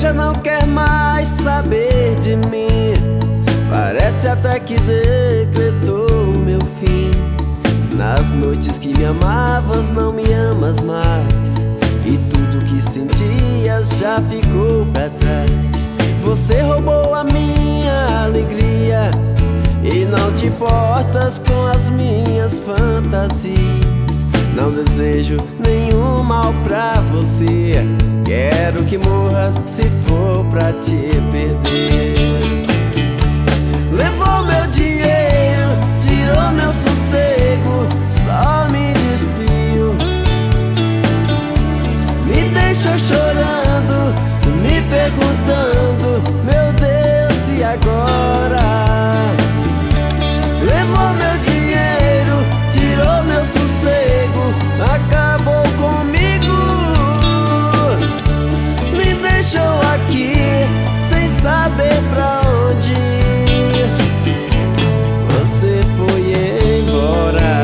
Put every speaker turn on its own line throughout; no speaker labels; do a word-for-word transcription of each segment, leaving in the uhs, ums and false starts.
já não quer mais saber de mim. Parece até que decretou o meu fim. Nas noites que me amavas, não me amas mais, e tudo que sentias já ficou pra trás. Você roubou a minha alegria e não te importas com as minhas fantasias. Não desejo nenhum mal pra você, quero que morras se for pra te perder. Levou meu dinheiro, tirou meu sossego, só me despiu. Me deixou chorando, me perguntando, meu Deus, e agora? Levou meu dinheiro, tirou meu sossego, acabou comigo. Me deixou aqui sem saber pra onde ir. Você foi embora.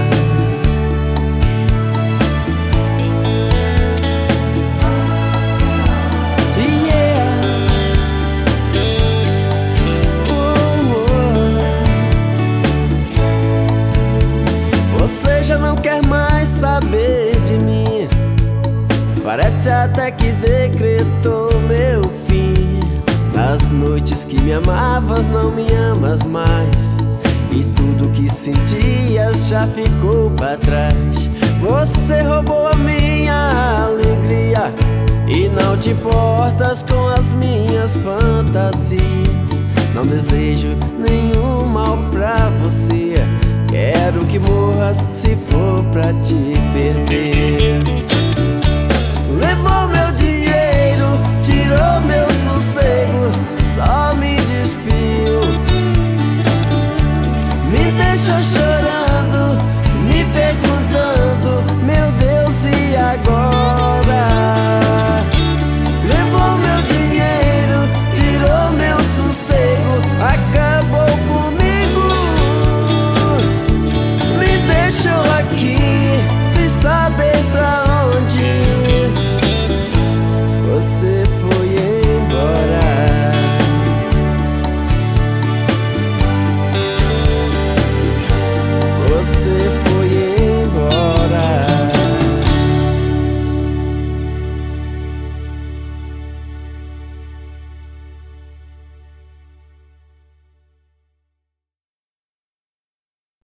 Você já não quer mais saber de mim. Parece até que decretou meu fim. Nas noites que me amavas, não me amas mais, e tudo que sentias já ficou pra trás. Você roubou a minha alegria e não te importas com as minhas fantasias. Não desejo nenhum mal pra você, quero que morras se for pra te perder.